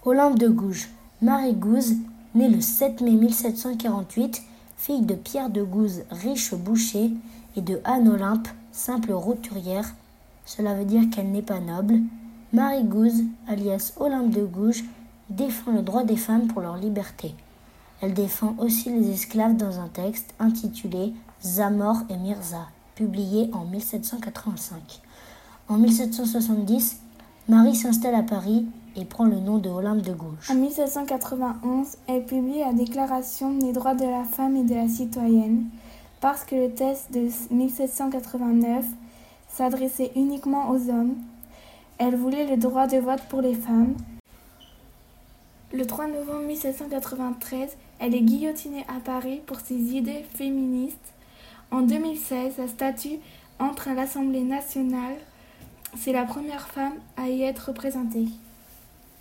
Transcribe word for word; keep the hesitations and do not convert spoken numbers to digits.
Olympe de Gouges. Marie Gouze, née le sept mai mille sept cent quarante-huit, fille de Pierre de Gouze, riche boucher, et de Anne Olympe, simple roturière. Cela veut dire qu'elle n'est pas noble. Marie Gouze, alias Olympe de Gouges, défend le droit des femmes pour leur liberté. Elle défend aussi les esclaves dans un texte intitulé Zamor et Mirza, publié en mille sept cent quatre-vingt-cinq. En mille sept cent soixante-dix, Marie s'installe à Paris et prend le nom de Olympe de Gouges. En mille sept cent quatre-vingt-onze, elle publie la Déclaration des droits de la femme et de la citoyenne, parce que le texte de mille sept cent quatre-vingt-neuf s'adressait uniquement aux hommes. Elle voulait le droit de vote pour les femmes. Le trois novembre mille sept cent quatre-vingt-treize, elle est guillotinée à Paris pour ses idées féministes. En deux mille seize, sa statue entre à l'Assemblée nationale. C'est la première femme à y être représentée.